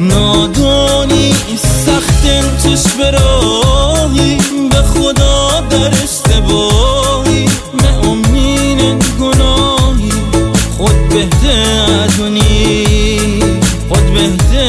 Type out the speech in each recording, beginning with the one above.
نادانی سخت توش براهی به خدا در اشتباهی امین گناهی خود بهته ادونی خود بهته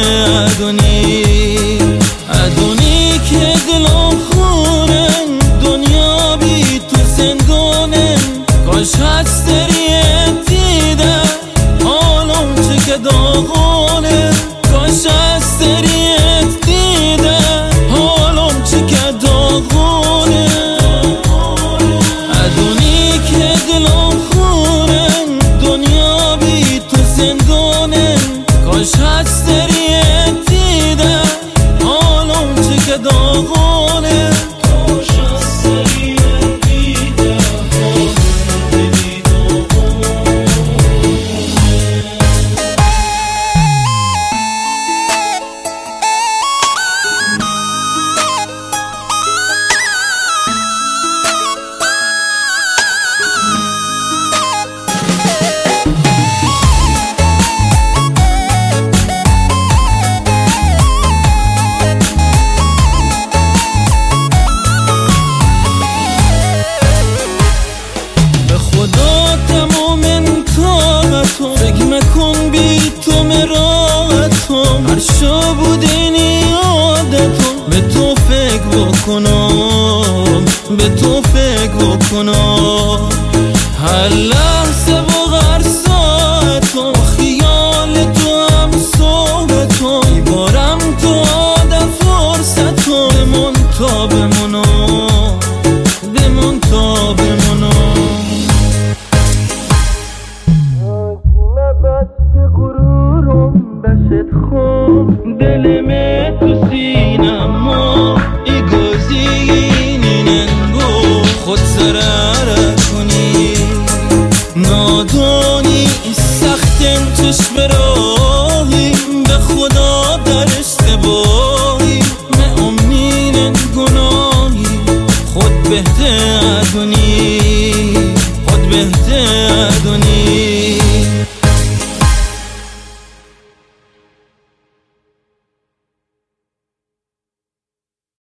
ادونی که دلم خورن دنیا بی تو زندانه کاش هستریت دیدن حالم چه که داغانه کاش هستریت دیدن حالم چه که داغانه ادونی که دلم خورن دنیا بی تو زندانه کاش هستریت دیدن حالم چه که داغانه کاش هستریت دیدن خدا تمام طاقتم فکر مکن بی تو مراحتم هر شب بودینی عادتم به تو فکر بکنم به تو فکر بکنم هر لحظه و هر ساعتم خیال تو هم صحبتم میبارم تو عادت فرصتم بمون تا بمونم بمون تا بمونم بس که غرورم بشت خوب دلمه تو سینم ما ایگازینینن گو خود سراره کنی نادانی سختن توش براهی به خدا در اشتباهی امین گناهی خود بهته ادونی خود بهته ادونی